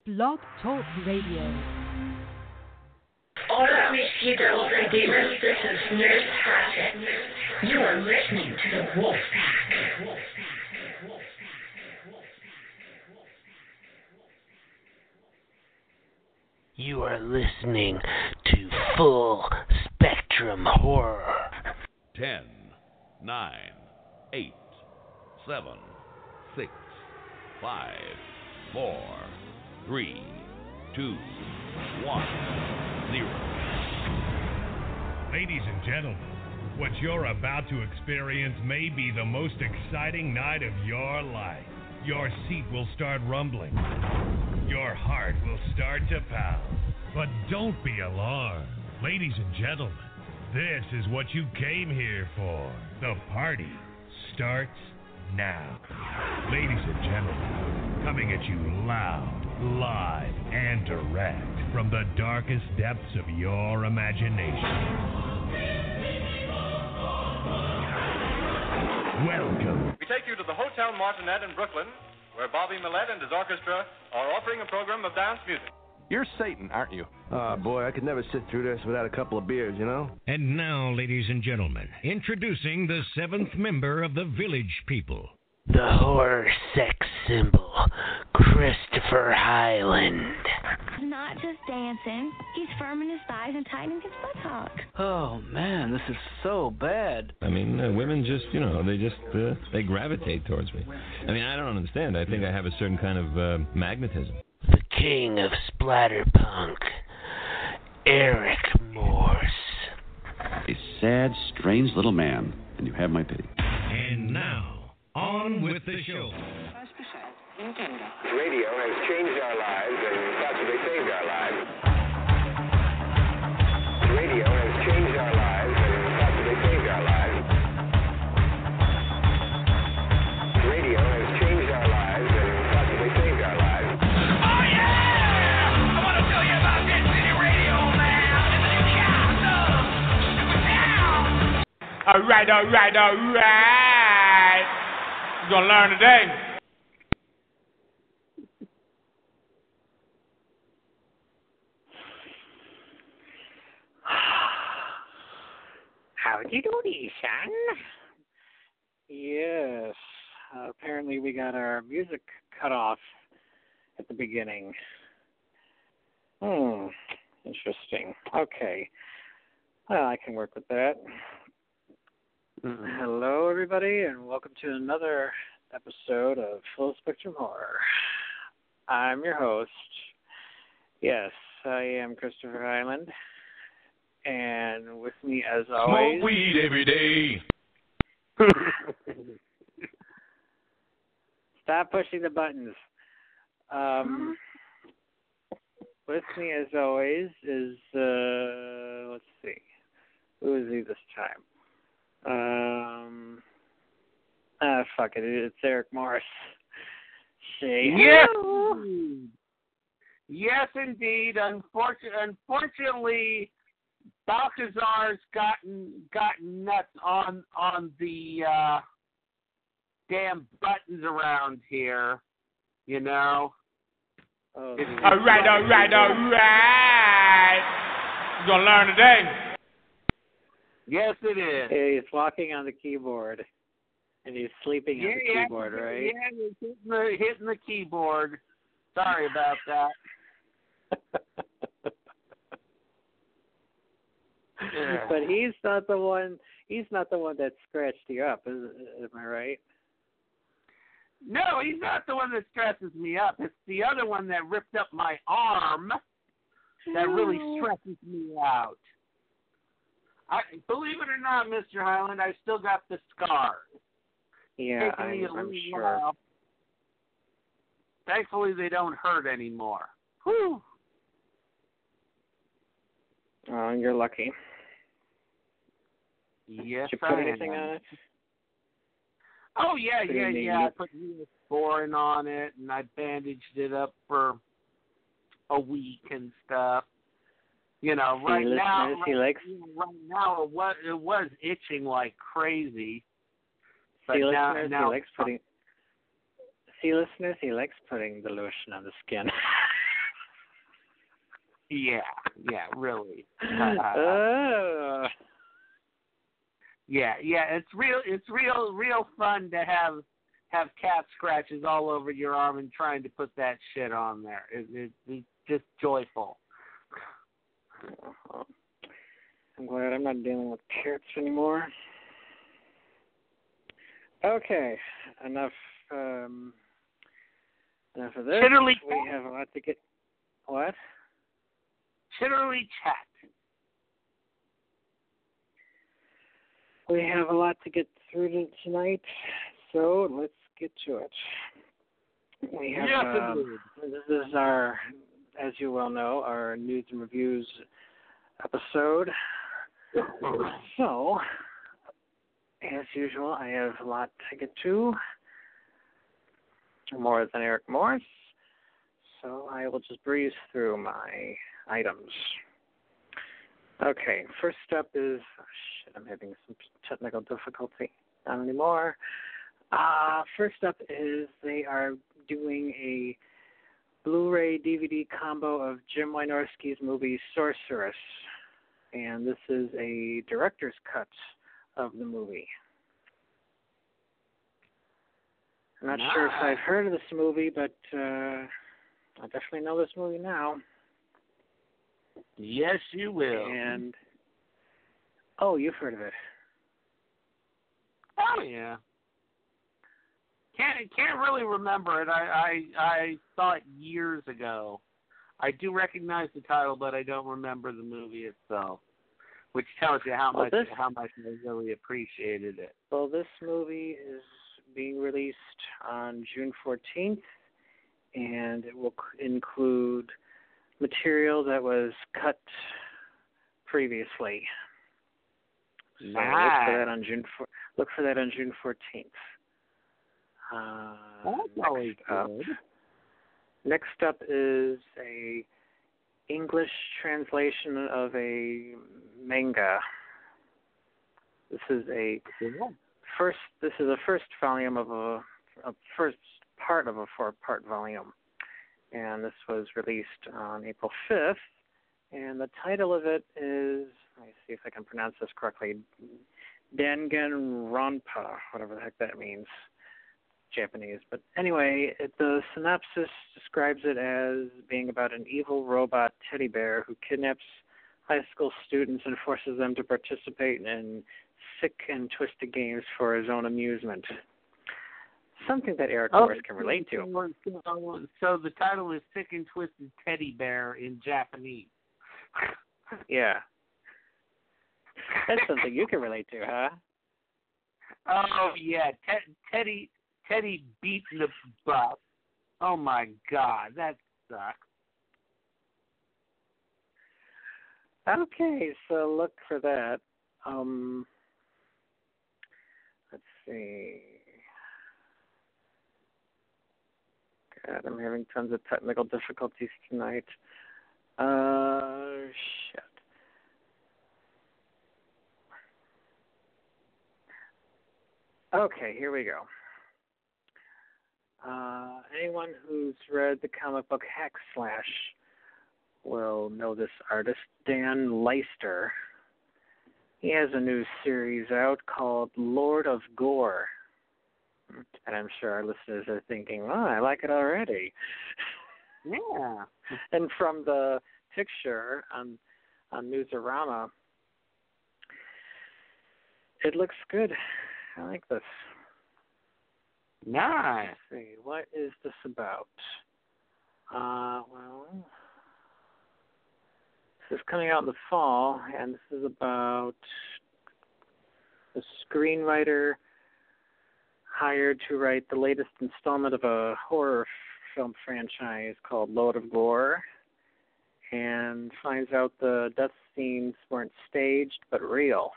Blog Talk Radio. Hola, mis girls and demons. This is Nurse Hatchet. You are listening to the Wolf Pack. You are listening to Full Spectrum Horror. 10, 9, 8, 7, 6, 5, 4, 3, 2, 1, 0. Ladies and gentlemen, what you're about to experience may be the most exciting night of your life. Your seat will start rumbling. Your heart will start to pound. But don't be alarmed. Ladies and gentlemen, this is what you came here for. The party starts now. Ladies and gentlemen, coming at you loud, live, and direct from the darkest depths of your imagination. Welcome. We take you to the Hotel Martinet in Brooklyn, where Bobby Millett and his orchestra are offering a program of dance music. You're Satan, aren't you? Boy, I could never sit through this without a couple of beers, you know? And now, ladies and gentlemen, introducing the seventh member of the Village People. The horror sex symbol, Christopher Highland. Not just dancing. He's firming his thighs and tightening his buttock. Oh, man, this is so bad. I mean, women just, they gravitate towards me. I mean, I don't understand. I think I have a certain kind of magnetism. The king of splatterpunk, Eric Morse. A sad, strange little man, and you have my pity. And now, on with the show. Radio has changed our lives and possibly saved our lives. Radio has changed our lives and possibly saved our lives. Radio has changed our lives and possibly saved our lives. Oh yeah! I want to tell you about this city radio, man. In the new castle. Now. All right. You're gonna learn today. Howdy doody, son. Yes. Apparently we got our music cut off at the beginning. Interesting. Okay. Well, I can work with that. Hello, everybody, and welcome to another episode of Full Spectrum Horror. I'm your host. Yes, I am Christopher Highland. And with me, as always... Smoke weed every day. Stop pushing the buttons. With me, as always, is... let's see. Who is he this time? Fuck it. It's Eric Morris. Say yes! Yes, indeed. Unfortunately... Balthazar's gotten nuts on the damn buttons around here, you know. All right. You're gonna learn today. Yes, it is. He's walking on the keyboard, and he's sleeping on the keyboard, right? Yeah, he's hitting the keyboard. Sorry about that. But he's not the one. He's not the one that scratched you up. Am I right? No, he's not the one that stresses me up. It's the other one that ripped up my arm that really stresses me out. Believe it or not, Mr. Highland, I still got the scars. Yeah, I'm sure. While. Thankfully, they don't hurt anymore. Whew. Oh, you're lucky. Yes, Did you put anything on it? Oh, yeah. I put Neosporin on it, and I bandaged it up for a week and stuff. You know, right now it was itching like crazy. But now he likes putting the lotion on the skin. Yeah, really. Yeah, it's real fun to have cat scratches all over your arm and trying to put that shit on there. It's just joyful. I'm glad I'm not dealing with cats anymore. Okay, enough of this. Chitterly we have a lot to get. What? Chitterly chat. We have a lot to get through tonight, so let's get to it. We have this is our, as you well know, our news and reviews episode. So, as usual, I have a lot to get to, more than Eric Morris, so I will just breeze through my items. Okay, first up is, I'm having some technical difficulty. Not anymore. First up is they are doing a Blu-ray DVD combo of Jim Wynorski's movie Sorceress, and this is a director's cut of the movie. I'm not sure if I've heard of this movie, but I definitely know this movie now. Yes, you will. And oh, you've heard of it? Oh yeah. Can't really remember it. I saw it years ago. I do recognize the title, but I don't remember the movie itself, which tells you how much I really appreciated it. Well, this movie is being released on June 14th, and it will include material that was cut previously. So nice. Look for that on June 14th. Next up is a English translation of a manga. This is a first volume of a first part of a 4-part volume, and this was released on April 5th. And the title of it is, let me see if I can pronounce this correctly, Danganronpa, whatever the heck that means. Japanese. But anyway, the synopsis describes it as being about an evil robot teddy bear who kidnaps high school students and forces them to participate in sick and twisted games for his own amusement. Something that Eric Morris can relate to. So the title is Sick and Twisted Teddy Bear in Japanese. Yeah. That's something you can relate to, huh? Oh, yeah. Teddy beating the butt. Oh, my God. That sucks. Okay, so look for that. Let's see. God, I'm having tons of technical difficulties tonight. Shit. Okay, here we go. Anyone who's read the comic book Hack Slash will know this artist, Dan Leister. He has a new series out called Lord of Gore. And I'm sure our listeners are thinking, oh, I like it already. Yeah. And from the picture on Newsarama, it looks good. I like this. Nice. Let's see, what is this about? Well, this is coming out in the fall, and this is about a screenwriter hired to write the latest installment of a horror film franchise called Lord of Gore, and finds out the death scenes weren't staged but real.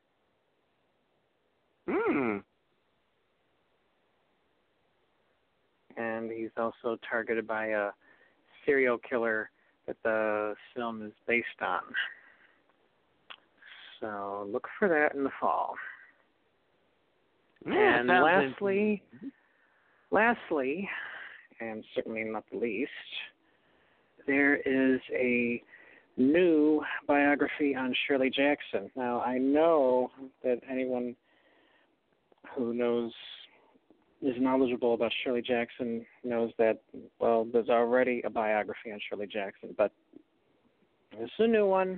And he's also targeted by a serial killer that the film is based on. So look for that in the fall. Yeah, and lastly, and certainly not the least, there is a new biography on Shirley Jackson. Now, I know that anyone who is knowledgeable about Shirley Jackson knows that, well, there's already a biography on Shirley Jackson, but this is a new one.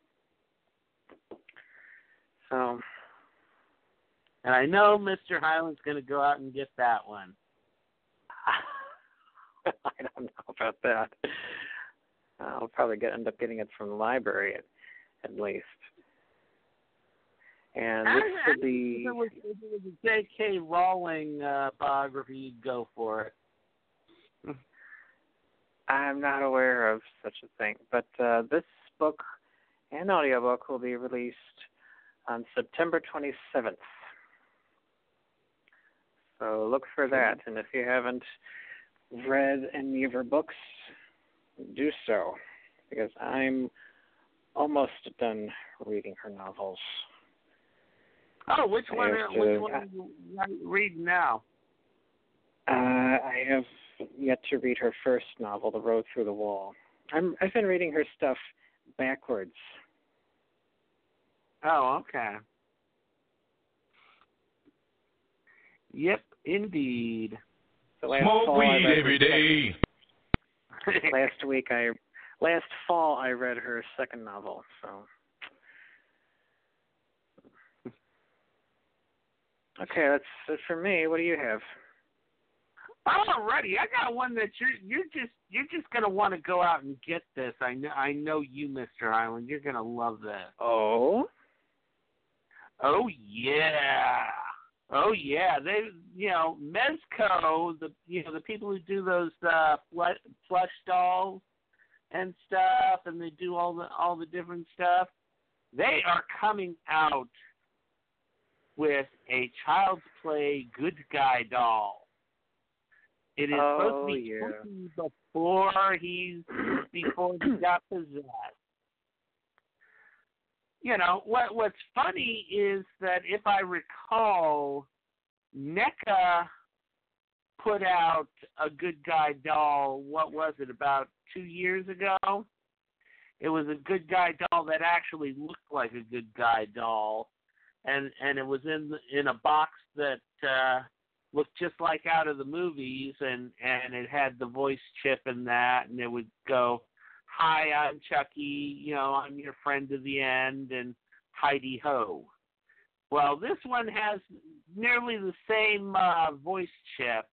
So, and I know Mr. Hyland's going to go out and get that one. I don't know about that. I'll probably end up getting it from the library at least. And this will be... If it was a J.K. Rowling biography, you'd go for it. I'm not aware of such a thing, but this book and audiobook will be released on September 27th. So look for that, and if you haven't read any of her books, do so, because I'm almost done reading her novels. Oh, which one are you reading now? I have yet to read her first novel, The Road Through the Wall. I've been reading her stuff backwards. Oh, okay. Yep, indeed. So Smoke weed every day. Last fall I read her second novel. So. Okay, that's it for me. What do you have? Alrighty, I got one that you're just gonna want to go out and get this. I know you, Mr. Hyland. You're gonna love this. Oh. Oh yeah. Oh yeah. They, Mezco, the people who do those plush dolls and stuff, and they do all the different stuff. They are coming out with a Child's Play Good Guy doll. It is supposed to be before he got possessed. What's funny is that if I recall, NECA put out a Good Guy doll, what was it, about 2 years ago? It was a Good Guy doll that actually looked like a Good Guy doll, and it was in a box that looked just like out of the movies, and it had the voice chip in that, and it would go, "Hi, I'm Chucky, I'm your friend to the end," and "Heidi Ho." Well, this one has nearly the same voice chip,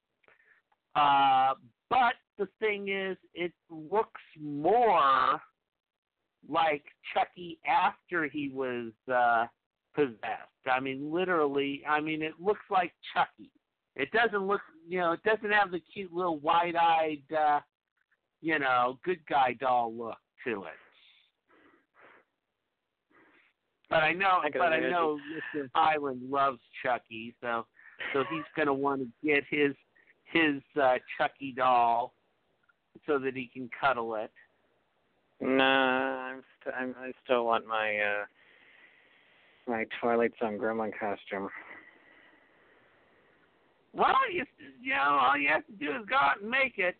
but the thing is, it looks more like Chucky after he was possessed. I mean, literally, it looks like Chucky. It doesn't look, it doesn't have the cute little wide-eyed, Good Guy doll look to it. But I know Mr. Hyland loves Chucky, so he's going to want to get his Chucky doll so that he can cuddle it. Nah, I still want my my Twilight Zone gremlin costume. Well, all you have to do is go out and make it.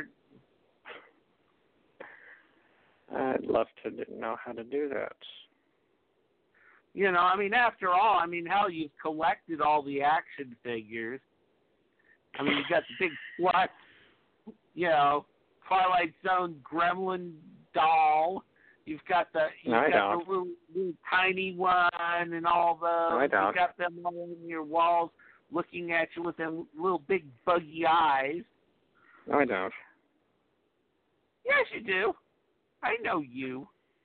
I'd love to know how to do that. After all, hell, you've collected all the action figures. You've got the big flat, Twilight Zone gremlin doll. You've got the little tiny one and all those. No, I don't. You've got them all on your walls looking at you with them little big buggy eyes. No, I don't. Yes, you do. I know you.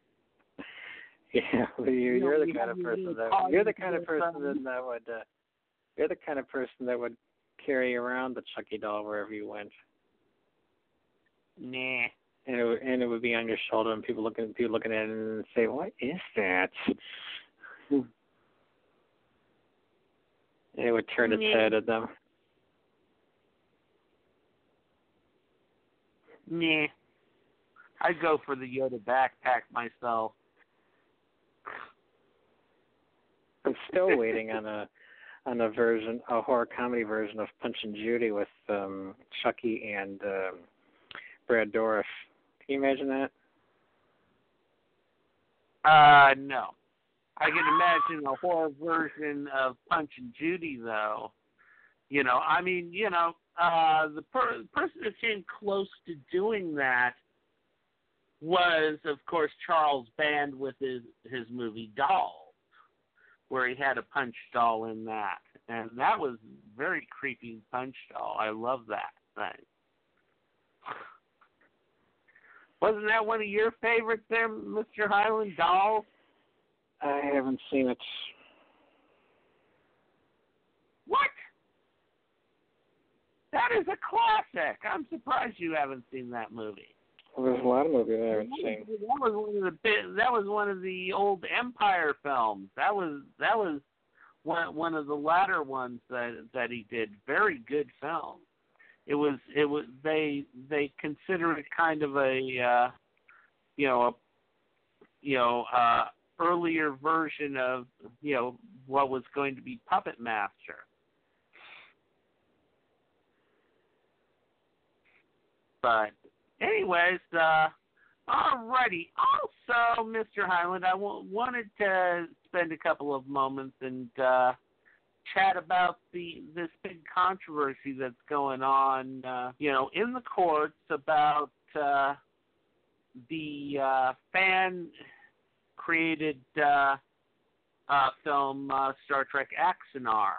Yeah, you're the kind of person that you're the kind of person that would carry around the Chucky doll wherever you went. Nah. And it would be on your shoulder, and people looking at it and say, "What is that?" And it would turn its head at them. Nah. I'd go for the Yoda backpack myself. I'm still waiting on a horror comedy version of Punch and Judy with Chucky and Brad Dourif. Can you imagine that? No. I can imagine a horror version of Punch and Judy, though. The person that came close to doing that was, of course, Charles Band with his movie Dolls, where he had a punch doll in that. And that was very creepy punch doll. I love that thing. Wasn't that one of your favorites there, Mr. Highland, Dolls? I haven't seen it. What? That is a classic. I'm surprised you haven't seen that movie. Well, there's a lot of movies I haven't seen. That was one of the old Empire films. That was one of the latter ones that he did. Very good film. It was they consider it kind of a earlier version of what was going to be Puppet Master. But anyways, alrighty. Also, Mr. Highland, I wanted to spend a couple of moments and chat about this big controversy that's going on, in the courts about the fan-created film Star Trek Axanar.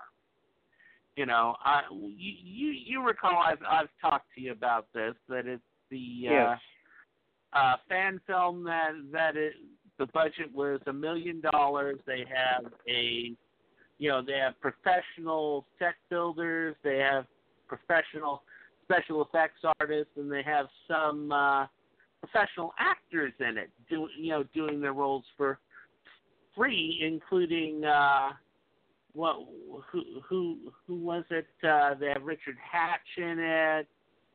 You recall I've talked to you about this, that it's the fan film that the budget was $1 million. They have they have professional set builders, they have professional special effects artists, and they have some professional actors in it, doing their roles for free, including who was it? They have Richard Hatch in it.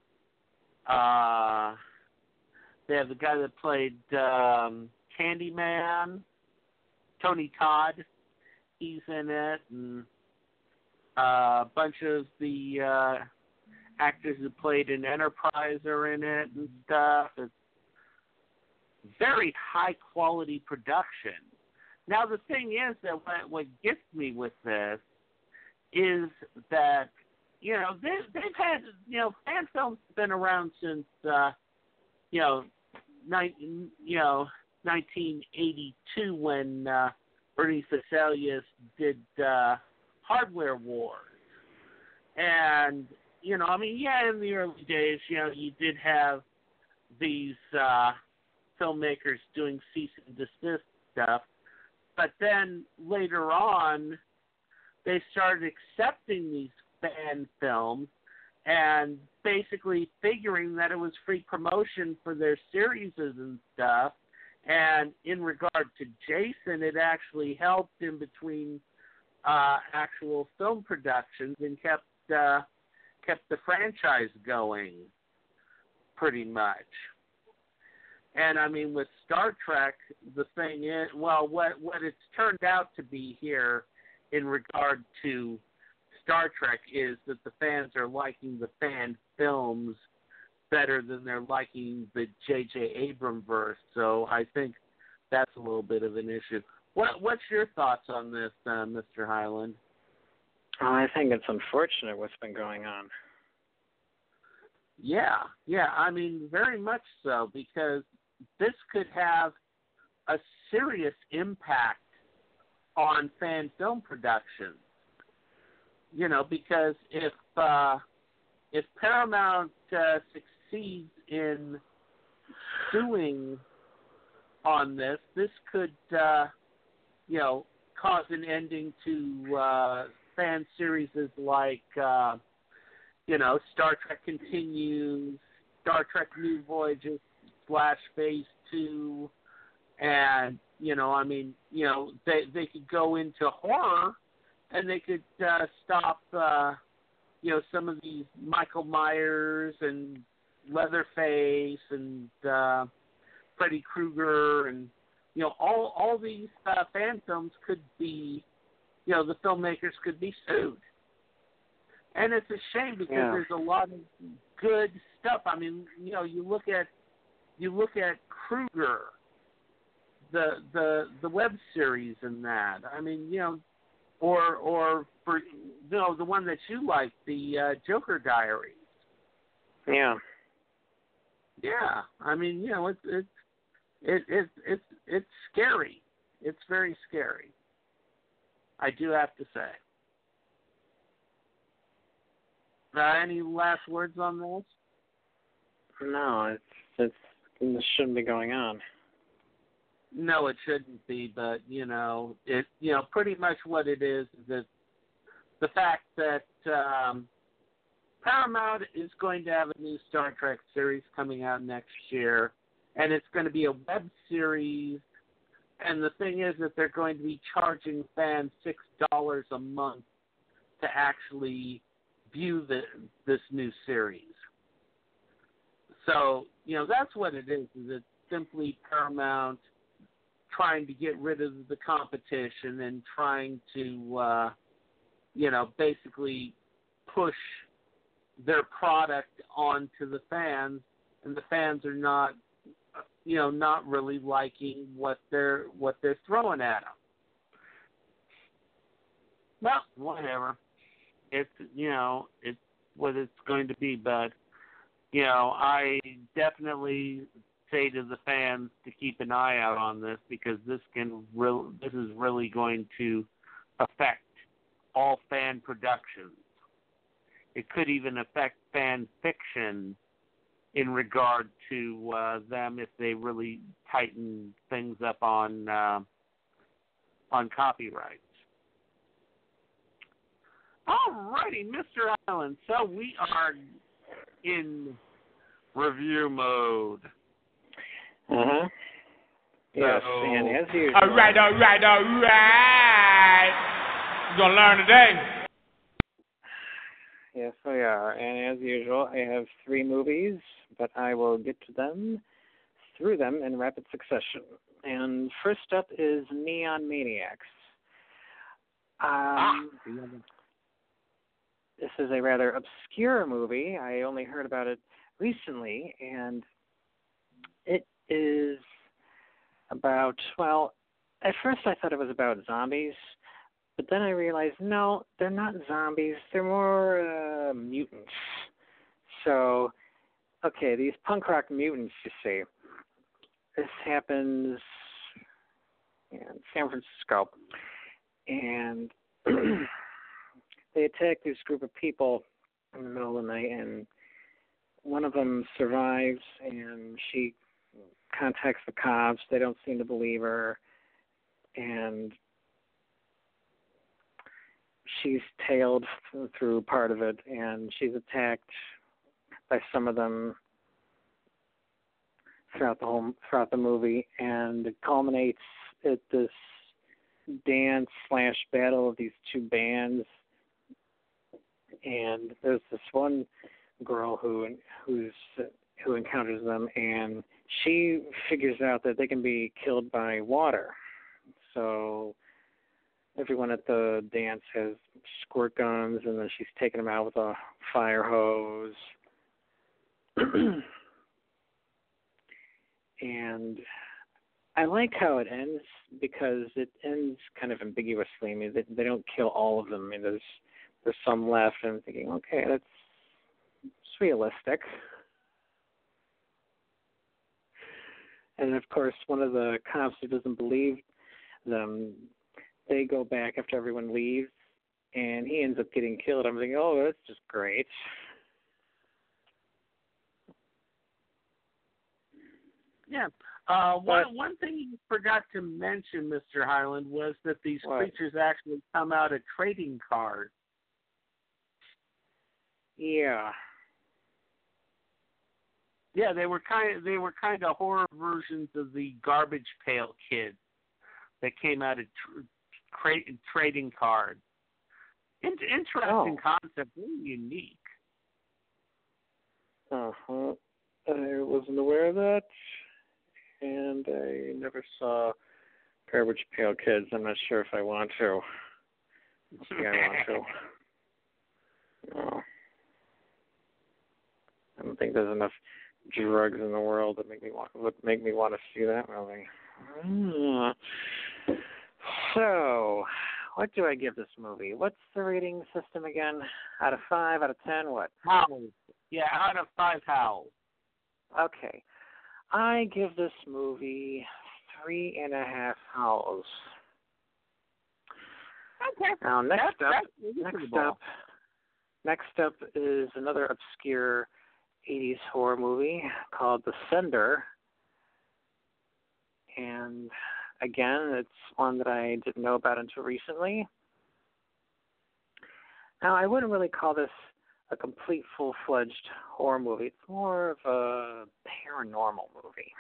They have the guy that played Candyman, Tony Todd. He's in it, and a bunch of the actors who played in Enterprise are in it and stuff. It's very high quality production. Now the thing is that what gets me with this is that they've had fan films have been around since 1982 when Bernie Feselius did Hardware Wars. And, in the early days, you did have these filmmakers doing cease and desist stuff. But then later on, they started accepting these fan films and basically figuring that it was free promotion for their series and stuff. And in regard to Jason, it actually helped in between actual film productions and kept the franchise going, pretty much. And with Star Trek, the thing is, what it's turned out to be here in regard to Star Trek is that the fans are liking the fan films better than they're liking the J.J. Abrams verse. So I think that's a little bit of an issue. What's your thoughts on this, Mr. Highland? I think it's unfortunate what's been going on. Yeah, very much so, because this could have a serious impact on fan film production. Because if Paramount succeeds in suing on this could, cause an ending to fan series like, Star Trek Continues, Star Trek New Voyages / Phase 2, and, they could go into horror, and they could stop, some of these Michael Myers and Leatherface and Freddy Krueger and, all these fan films could be, the filmmakers could be sued. And it's a shame because there's a lot of good stuff. You look at Krueger. the web series and that. I mean, you know, or for the one that you like, the Joker Diaries. Yeah. Yeah. I mean, you know, it's scary. It's very scary. I do have to say. Any last words on this? No, it shouldn't be going on. No, it shouldn't be, but pretty much what it is that the fact that Paramount is going to have a new Star Trek series coming out next year, and it's going to be a web series. And the thing is that they're going to be charging fans $6 a month to actually view this new series. So, that's what it is. It's simply Paramount trying to get rid of the competition and trying to, basically push their product onto the fans, and the fans are not really liking what they're throwing at them. Well, whatever. It's what it's going to be, but I definitely say to the fans to keep an eye out on this, because this is really going to affect all fan productions. It could even affect fan fiction in regard to them if they really tighten things up on copyrights. All righty, Mr. Island. So we are in review mode. Uh-huh. Yes, and as usual. All right. We're going to learn today. Yes, we are. And as usual, I have 3 movies, but I will get to through them in rapid succession. And first up is Neon Maniacs. This is a rather obscure movie. I only heard about it recently, and it is about, at first I thought it was about zombies, but then I realized, no, they're not zombies. They're more mutants. So, okay, these punk rock mutants, you see. This happens in San Francisco. And they attack this group of people in the middle of the night, and one of them survives, and she contacts the cops. They don't seem to believe her, and she's tailed through part of it, and she's attacked by some of them throughout the movie, and it culminates at this dance/battle of these 2 bands. And there's this one girl who encounters them, and she figures out that they can be killed by water. So everyone at the dance has squirt guns, and then she's taking them out with a fire hose. And I like how it ends, because it ends kind of ambiguously. I mean, they don't kill all of them. I mean, there's some left, and I'm thinking, okay, that's realistic. And of course, one of the cops who doesn't believe them, they go back after everyone leaves, and he ends up getting killed. I'm thinking, oh, that's just great. Yeah. One thing you forgot to mention, Mr. Highland, was that these creatures actually come out of trading cards. Yeah. Yeah, they were kind of horror versions of the Garbage Pail Kids that came out of trading cards. Interesting concept, really unique. Uh-huh. I wasn't aware of that, and I never saw Garbage Pail Kids. I'm not sure if I want to. Maybe I want to. No. I don't think there's enough drugs in the world that make me want to see that movie. So, what do I give this movie? What's the rating system again? Out of 5, out of 10, what? Howls. Yeah, out of 5 howls. Okay. I give this movie 3.5 howls. Okay. Now, next up is another obscure 80s horror movie called The Sender. And again, it's one that I didn't know about until recently. Now, I wouldn't really call this a complete full-fledged horror movie. It's more of a paranormal movie.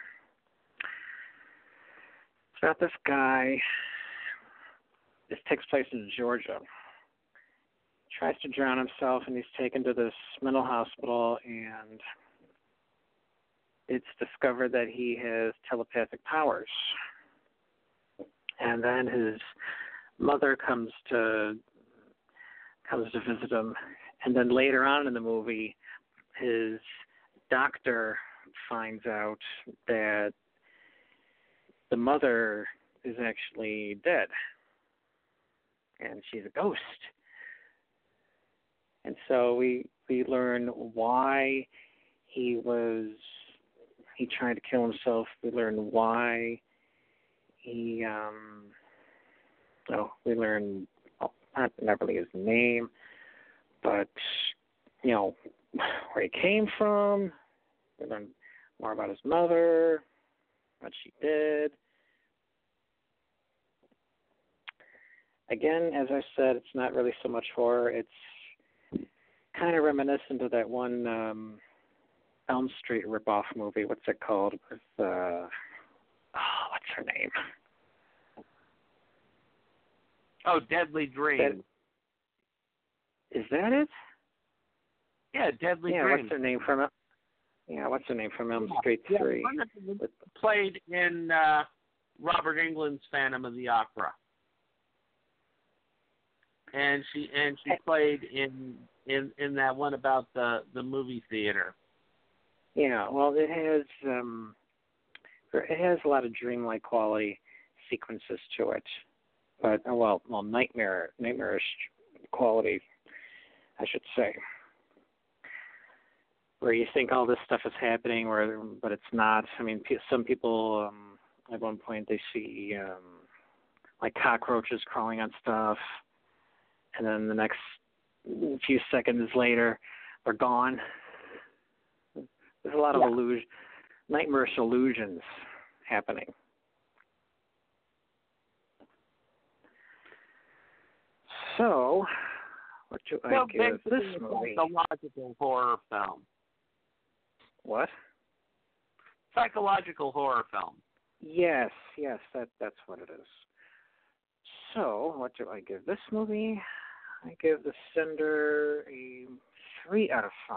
It's about this guy. This takes place in Georgia. He tries to drown himself, and he's taken to this mental hospital, and it's discovered that he has telepathic powers. And then his mother comes to visit him. And then later on in the movie, his doctor finds out that the mother is actually dead. And she's a ghost. And so we learn why he tried to kill himself. We learn why we learn not really his name, but where he came from. We learn more about his mother, what she did. Again, as I said, it's not really so much horror. It's kind of reminiscent of that one Elm Street ripoff movie. What's it called? With what's her name? Oh, Deadly Dream. Is that it? Yeah, Deadly Dream. What's her name from it? Yeah, what's her name from Elm Street 3? Played in Robert Englund's Phantom of the Opera. And she played in that one about the movie theater. Yeah, well, it has a lot of dreamlike quality sequences to it, but nightmarish quality, I should say, where you think all this stuff is happening, but it's not. I mean, some people at one point they see like cockroaches crawling on stuff. And then the next few seconds later, they're gone. There's a lot of nightmarish illusions happening. So, what do I give this movie? Psychological horror film. What? Psychological horror film. Yes, that's what it is. So, what do I give this movie? I give The Sender a 3 out of 5.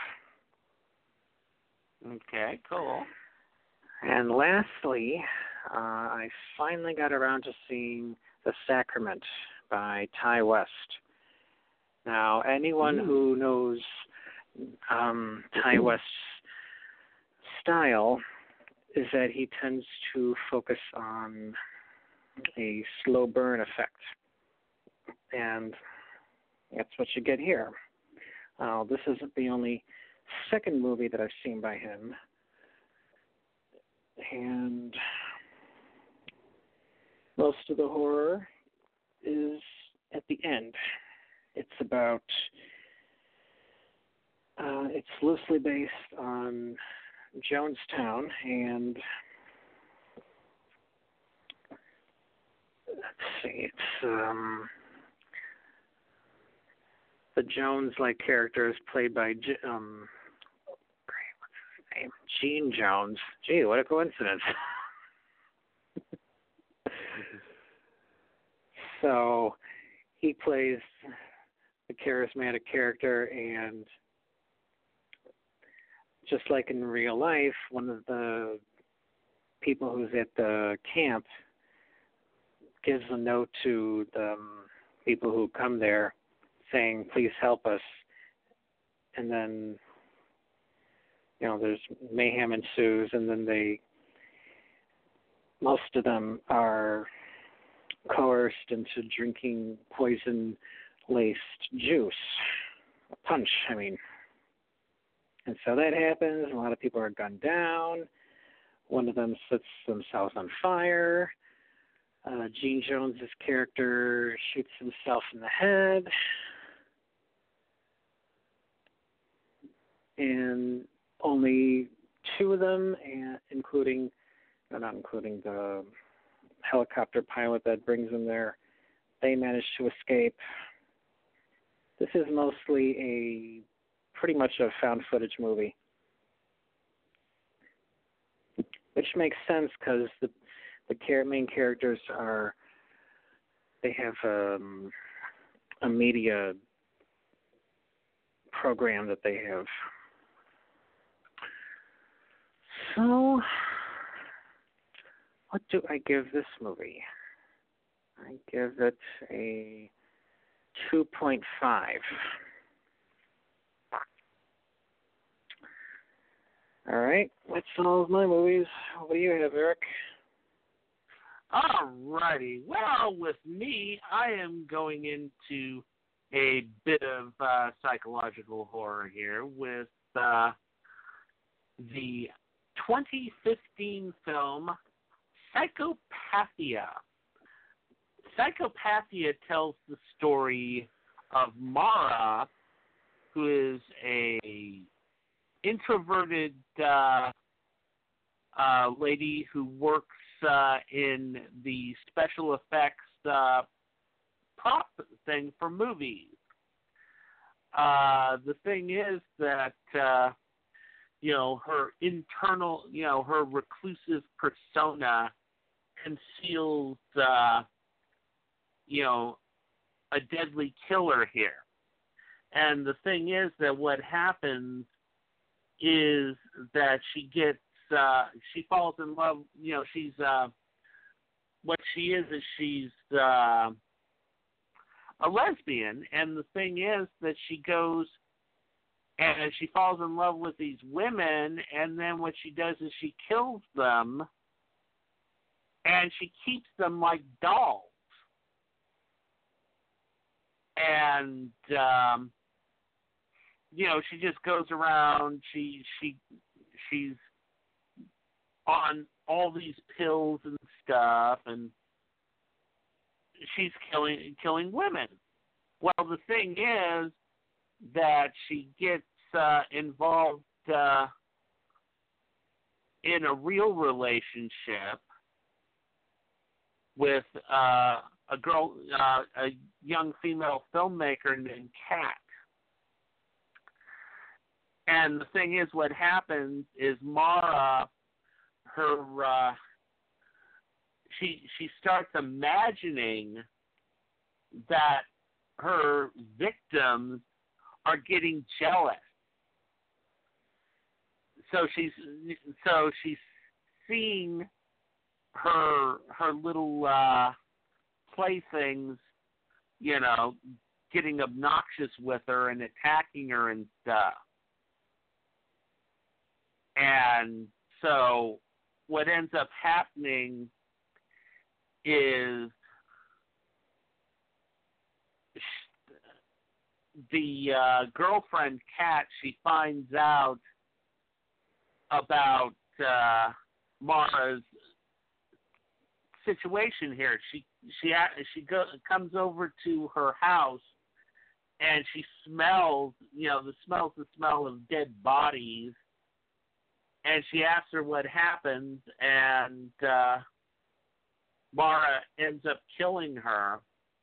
Okay, cool. And lastly, I finally got around to seeing The Sacrament by Ty West. Now, anyone who knows Ty West's style is that he tends to focus on a slow burn effect. And that's what you get here. This isn't the only second movie that I've seen by him. And most of the horror is at the end. It's about, it's loosely based on Jonestown, and let's see, it's the Jones-like character is played by what's his name? Gene Jones. Gee, what a coincidence. So he plays a charismatic character, and just like in real life, one of the people who's at the camp gives a note to the people who come there saying, please help us. And then, there's mayhem ensues, and then most of them are coerced into drinking poison-laced juice, punch, I mean. And so that happens. A lot of people are gunned down. One of them sets themselves on fire. Gene Jones' character shoots himself in the head. And only two of them, not including the helicopter pilot that brings them there, they manage to escape. This is mostly pretty much a found footage movie, which makes sense because the main characters have a media program that they have. So, what do I give this movie? I give it a 2.5. All right, that's all of my movies. What do you have, Eric? All righty. Well, with me, I am going into a bit of psychological horror here with the 2015 film Psychopathia. Psychopathia tells the story of Mara, who is a introverted lady who works in the special effects prop thing for movies. The thing is that her internal, her reclusive persona conceals a deadly killer here. And the thing is that what happens is that she falls in love, she's, what she is she's a lesbian. And the thing is that she goes and she falls in love with these women, and then what she does is she kills them, and she keeps them like dolls. And she just goes around. She's on all these pills and stuff, and she's killing women. Well, the thing is that she gets involved in a real relationship with a girl, a young female filmmaker named Kat. And the thing is, what happens is Mara, she starts imagining that her victims are getting jealous. So she's seeing her little playthings, getting obnoxious with her and attacking her and stuff. And so what ends up happening is the girlfriend, Kat, she finds out about Mara's situation here. She comes over to her house, and she smells, the smell of dead bodies. And she asks her what happened, and Mara ends up killing her.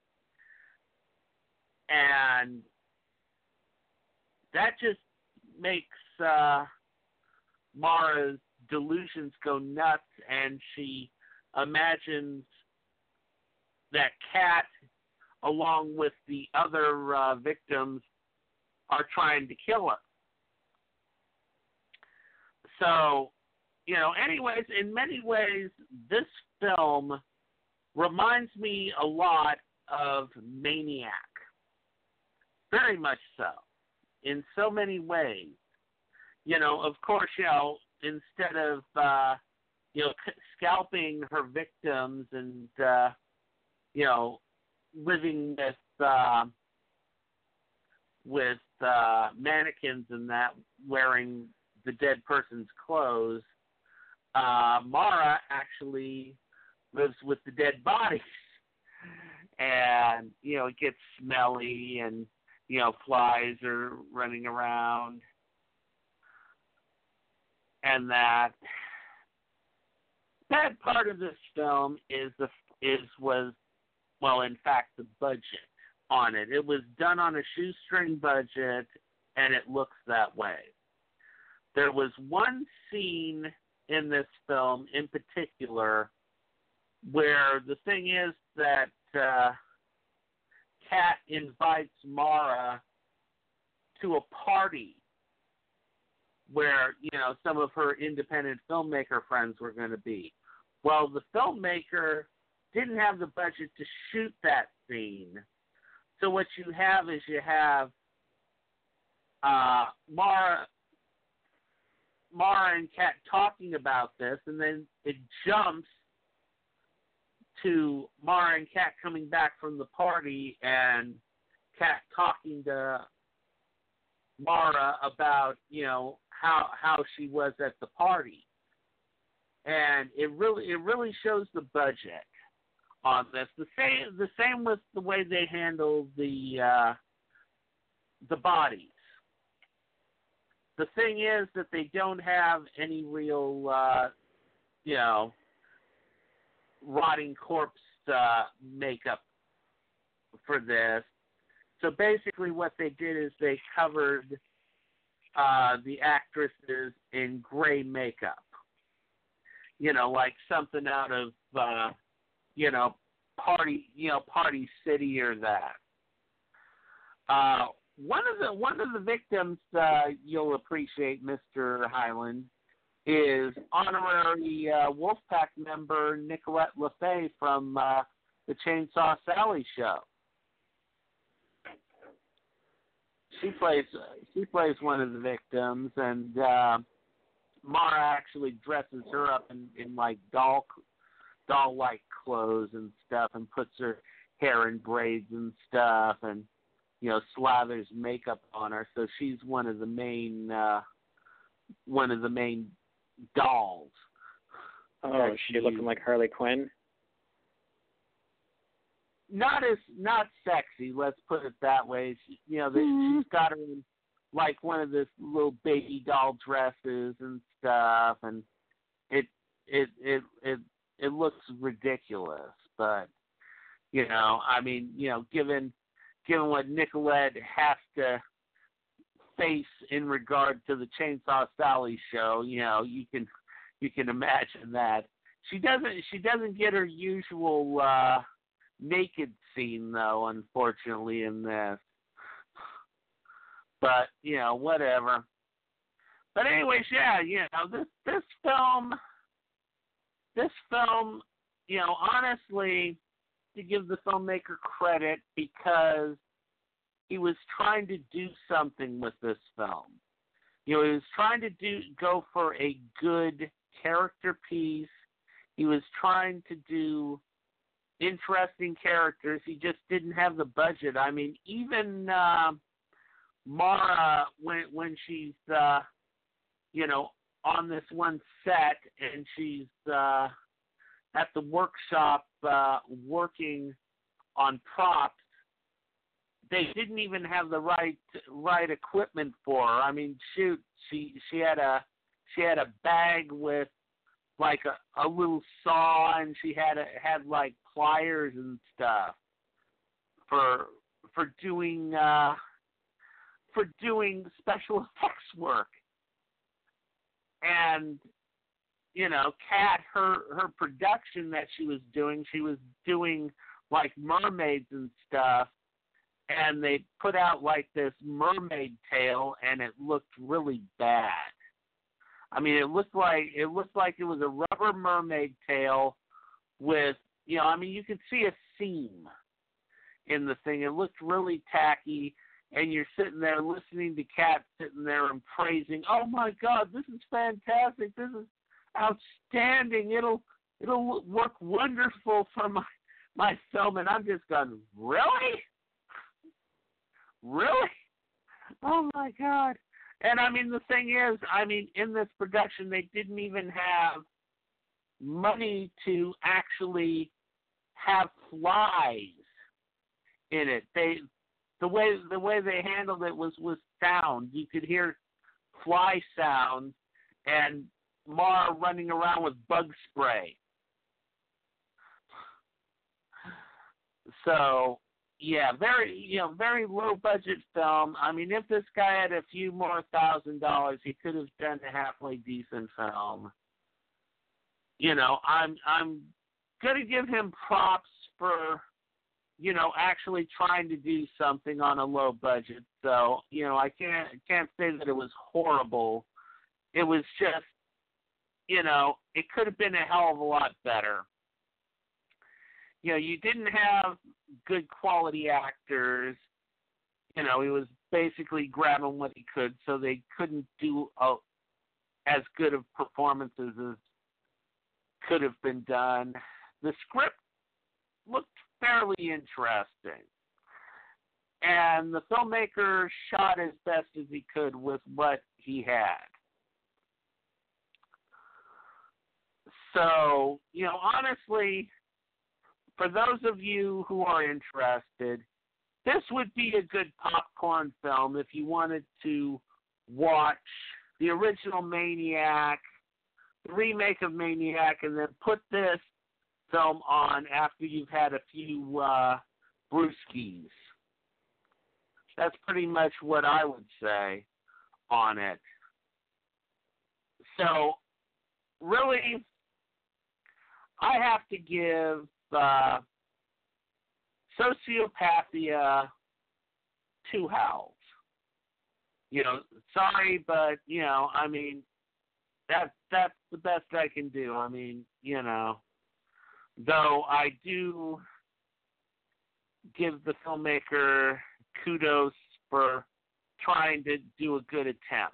And that just makes Mara's delusions go nuts, and she imagines that Kat, along with the other victims, are trying to kill her. So, anyways, in many ways, this film reminds me a lot of Maniac. Very much so. In so many ways. Of course, instead of, scalping her victims and living with mannequins and that, wearing the dead person's clothes. Mara actually lives with the dead bodies, and it gets smelly, and flies are running around, and that part of this film was in fact the budget on it. It was done on a shoestring budget, and it looks that way. There was one scene in this film in particular where the thing is that Kat invites Mara to a party where, some of her independent filmmaker friends were going to be. Well, the filmmaker didn't have the budget to shoot that scene. So what you have is Mara and Kat talking about this, and then it jumps to Mara and Kat coming back from the party, and Kat talking to Mara about, how she was at the party. And it really shows the budget on this. The same with the way they handle the bodies. The thing is that they don't have any real, rotting corpse makeup for this. So basically what they did is they covered the actresses in gray makeup. Like something out of, Party City or that. One of the victims you'll appreciate, Mr. Hyland, is honorary Wolfpack member Nicolette LaFay from the Chainsaw Sally show. She plays one of the victims, and Mara actually dresses her up in like doll-like clothes and stuff, and puts her hair in braids and stuff, and slathers makeup on her. So she's one of the main dolls. Oh, is she looking like Harley Quinn? Not sexy, let's put it that way. She's got her in like one of this little baby doll dresses and stuff, and it looks ridiculous. But given what Nicolette has to face in regard to the Chainsaw Sally show, you can imagine that. She doesn't get her usual naked scene though, unfortunately, in this. But whatever. But anyways, this film, honestly, to give the filmmaker credit, because he was trying to do something with this film. He was trying to go for a good character piece. He was trying to do interesting characters. He just didn't have the budget. I mean, even Mara, when she's on this one set and she's at the workshop working on props, they didn't even have the right equipment for her. I mean, shoot, she had a bag with like a little saw, and she had like pliers and stuff for doing special effects work. And Kat, her production that she was doing like mermaids and stuff, and they put out like this mermaid tail, and it looked really bad. I mean, it looked like it was a rubber mermaid tail with, you could see a seam in the thing. It looked really tacky, and you're sitting there listening to Kat sitting there and praising, "Oh my God, this is fantastic! outstanding. It'll work wonderful for my film, and I'm just going, really? Really? Oh my God. And I mean, the thing is, I mean, in this production, they didn't even have money to actually have flies in it. The way they handled it was sound. You could hear fly sounds and Mara running around with bug spray. So, yeah, very low budget film. I mean, if this guy had a few more $1,000, he could have done a halfway decent film. You know, I'm gonna give him props for, you know, actually trying to do something on a low budget. So, you know, I can't say that it was horrible. It was just, you know, it could have been a hell of a lot better. You know, you didn't have good quality actors. You know, he was basically grabbing what he could, so they couldn't do as good of performances as could have been done. The script looked fairly interesting, and the filmmaker shot as best as he could with what he had. So, you know, honestly, for those of you who are interested, this would be a good popcorn film if you wanted to watch the original Maniac, the remake of Maniac, and then put this film on after you've had a few brewskis. That's pretty much what I would say on it. So, really, I have to give Sociopathia 2 howls. You know, sorry, but, you know, I mean, that's the best I can do. I mean, you know, though I do give the filmmaker kudos for trying to do a good attempt.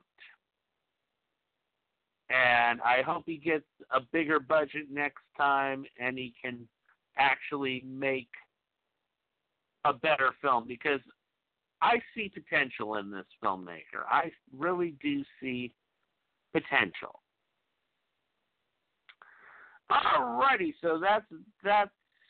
And I hope he gets a bigger budget next time and he can actually make a better film, because I see potential in this filmmaker. I really do see potential. Alrighty, so that's that.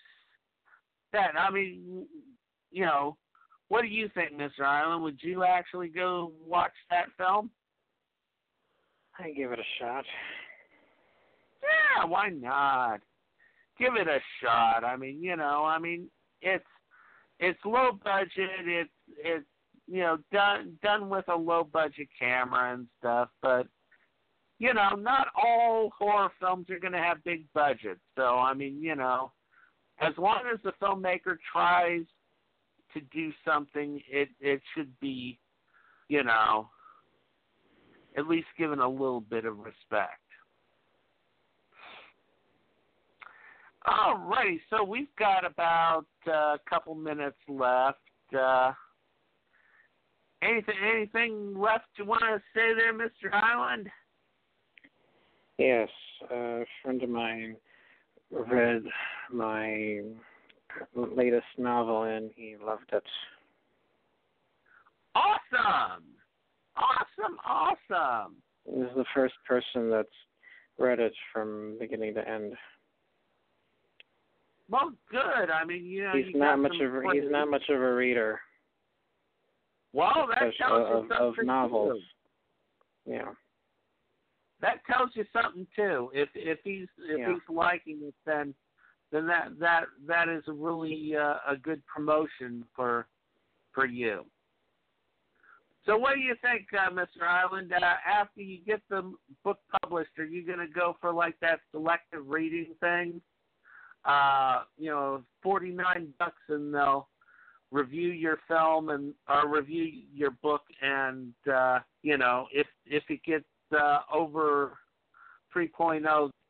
I mean, you know, what do you think, Mr. Island? Would you actually go watch that film? I give it a shot. Yeah, why not? Give it a shot. I mean, you know, it's low budget. It's you know, done with a low budget camera and stuff, but you know, not all horror films are going to have big budgets. So, I mean, you know, as long as the filmmaker tries to do something, it should be, you know, at least given a little bit of respect. Alrighty, so we've got about a couple minutes left. Anything left you want to say there, Mr. Highland? Yes, a friend of mine read my latest novel and he loved it. Awesome! This is the first person that's read it from beginning to end. Well, good. I mean, you know, he's not much of a reader. Well, that tells you something of novels. Too. Yeah. That tells you something too. If he's liking it, then that is really a good promotion for you. So what do you think, Mr. Island? After you get the book published, are you going to go for like that selective reading thing? You know, $49, and they'll review your film or review your book, and you know, if it gets over 3.0,